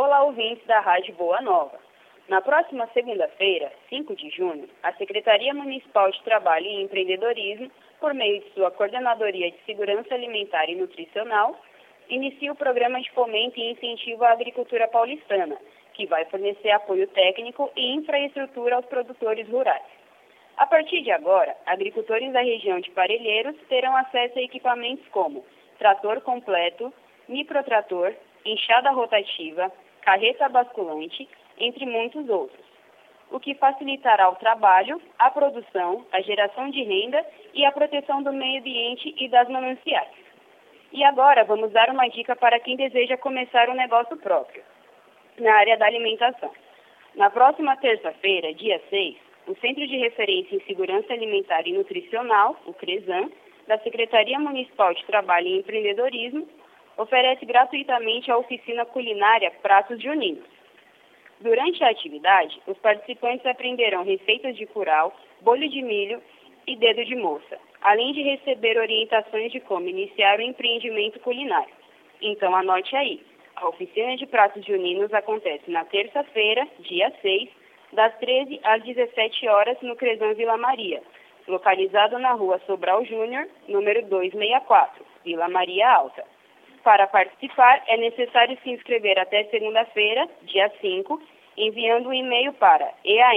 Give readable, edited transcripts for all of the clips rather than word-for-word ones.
Olá, ouvintes da Rádio Boa Nova. Na próxima segunda-feira, 5 de junho, a Secretaria Municipal de Trabalho e Empreendedorismo, por meio de sua Coordenadoria de Segurança Alimentar e Nutricional, inicia o programa de fomento e incentivo à agricultura paulistana, que vai fornecer apoio técnico e infraestrutura aos produtores rurais. A partir de agora, agricultores da região de Parelheiros terão acesso a equipamentos como trator completo, microtrator, enxada rotativa, carreta basculante, entre muitos outros, o que facilitará o trabalho, a produção, a geração de renda e a proteção do meio ambiente e das mananciais. E agora vamos dar uma dica para quem deseja começar um negócio próprio, na área da alimentação. Na próxima terça-feira, dia 6, o Centro de Referência em Segurança Alimentar e Nutricional, o CRESAN, da Secretaria Municipal de Trabalho e Empreendedorismo, oferece gratuitamente a oficina culinária Pratos Juninos. Durante a atividade, os participantes aprenderão receitas de curau, bolho de milho e dedo de moça, além de receber orientações de como iniciar o empreendimento culinário. Então anote aí, a oficina de Pratos Juninos acontece na terça-feira, dia 6, das 13 às 17 horas no CRESAN Vila Maria, localizado na rua Sobral Júnior, número 264, Vila Maria Alta. Para participar, é necessário se inscrever até segunda-feira, dia 5, enviando um e-mail para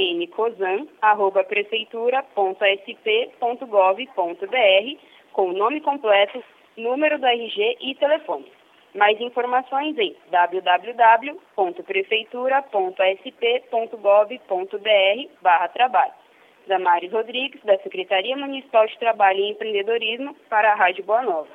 eancosan@prefeitura.sp.gov.br com o nome completo, número do RG e telefone. Mais informações em www.prefeitura.sp.gov.br/trabalho. Damares Rodrigues, da Secretaria Municipal de Trabalho e Empreendedorismo, para a Rádio Boa Nova.